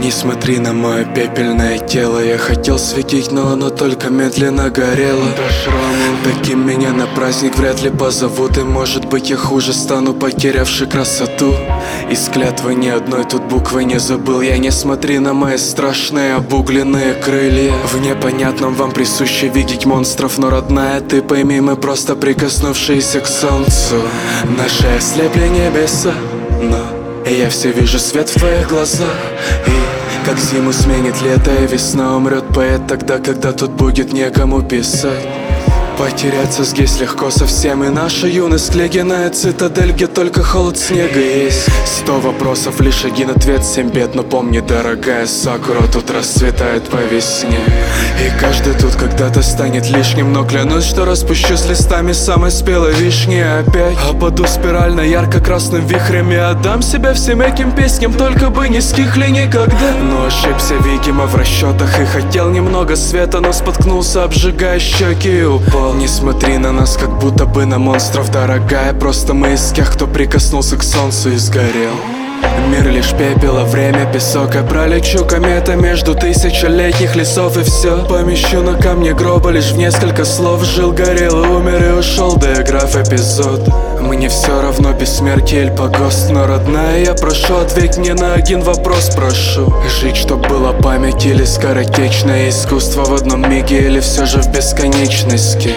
Не смотри на мое пепельное тело. Я хотел светить, но оно только медленно горело. Таким меня на праздник вряд ли позовут. И может быть я хуже стану, потерявший красоту. Из клятвы ни одной тут буквы не забыл. Я не смотри на мои страшные обугленные крылья. В непонятном вам присуще видеть монстров. Но, родная, ты пойми, мы просто прикоснувшиеся к солнцу. Наши ослепли небеса, но я все вижу свет в твоих глазах. И как зиму сменит лето, и весна умрет поэт тогда, когда тут будет некому писать. Потеряться здесь легко совсем, и наша юность ледяная цитадель, где только холод снега есть. 100 вопросов, лишь один ответ, 7 бед. Но помни, дорогая сакура тут расцветает по весне. И каждый тут когда-то станет лишним, но клянусь, что распущу с листами самой спелой вишни. Опять опаду спирально ярко-красным вихрем и отдам себя всем этим песням, только бы не стихли никогда. Но ошибся, видимо, в расчетах и хотел немного света, но споткнулся, обжигая щеки, и упал. Не смотри на нас, как будто бы на монстров, дорогая. Просто мы из тех, кто прикоснулся к солнцу и сгорел. Мир лишь пепел, а время песок. Я пролечу комета между тысячелетних лесов, и все помещу на камне гроба лишь в несколько слов. Жил, горел и умер, и ушел, доиграв эпизод. Мне все равно, бессмертие или погост. Но, родная, я прошу, ответь мне на один вопрос, прошу. Жить, чтоб была память или скоротечное искусство в одном миге, или все же в бесконечности?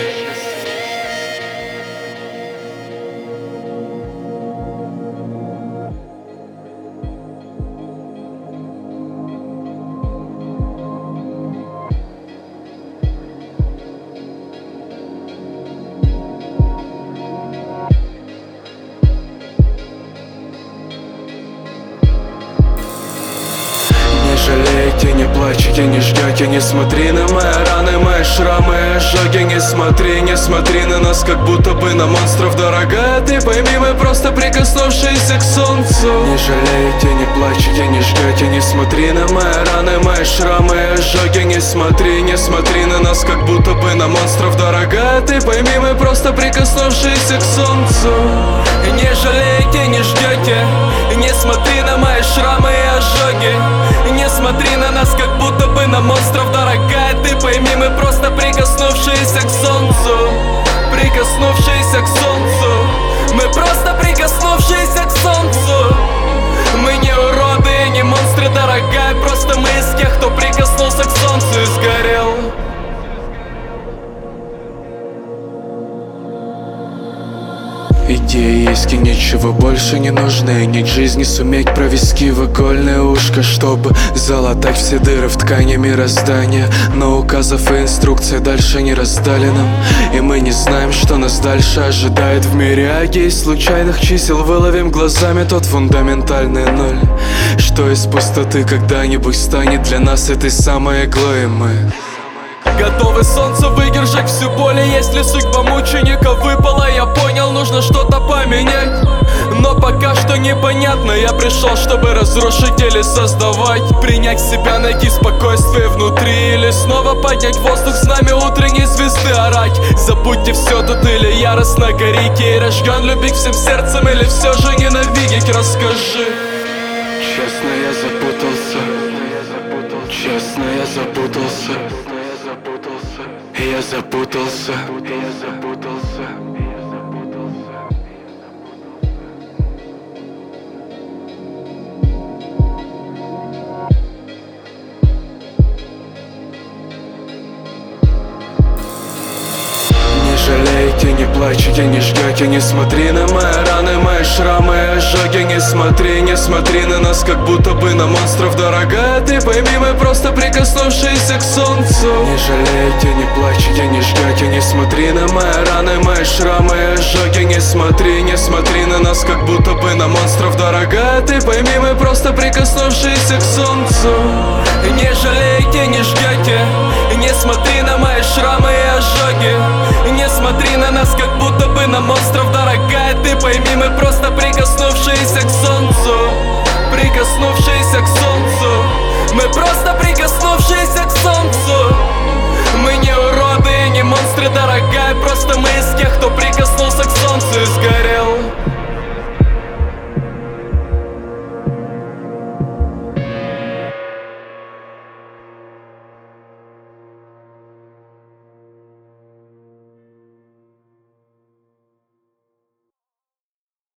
Жалейте, не плачьте, не ждете, не смотри на мои раны, мои шрамы, ожоги. Не смотри на нас, как будто бы на монстров, дорогая. Ты пойми, мы просто прикоснувшиеся к солнцу. Не жалейте, не плачьте, не ждете, не смотри на мои раны, мои шрамы, ожоги. Не смотри на нас, как будто бы на монстров, дорогая. Ты пойми, мы просто прикоснувшиеся к солнцу. Не жалейте, не ждете, не смотри на мои шрамы и ожоги. Не смотри на нас, как будто бы на монстров, дорогая. Ты пойми, мы просто прикоснувшиеся к солнцу. Прикоснувшиеся к солнцу. Мы просто прикоснувшиеся к солнцу. Мы не уроды и не монстры, дорогая. Просто мы из тех, кто прикоснулся к солнцу и сгорел. Идеи есть и ничего больше не нужно. И нить жизни суметь провести в игольное ушко, чтобы залатать все дыры в ткани мироздания. Но указов и инструкций дальше не раздали нам, и мы не знаем, что нас дальше ожидает в мире. Аги из случайных чисел выловим глазами тот фундаментальный ноль, что из пустоты когда-нибудь станет для нас этой самой иглой. И мы готовы солнце выдержать всю боль. И если судьба мученика выпала, я понял, нужно что-то поменять. Но пока что непонятно. Я пришел, чтобы разрушить или создавать. Принять себя, найти спокойствие внутри, или снова поднять воздух с нами утренней звезды орать. Забудьте все тут, или яростно горите и рожган любить всем сердцем, или все же ненавидеть. Расскажи. Честно, я запутался. Честно, я запутался. Я запутался. Не жалейте, не плачьте, не ждете, не смотри на мои раны, мои шрамы, ожоги. Не смотри на нас, как будто бы на монстров, дорогая. Ты пойми, мы просто прикоснувшиеся к солнцу. Не жалейте, не плачьте, не ждете, не смотри на мои раны, мои шрамы, ожоги. Не смотри на нас, как будто бы на монстров, дорогая. Ты пойми, мы просто прикоснувшиеся к солнцу. Не жалейте, не ждете, не смотри на мои шрамы и ожоги. Не смотри на нас, как будто бы на монстров, дорогая. Ты пойми, мы просто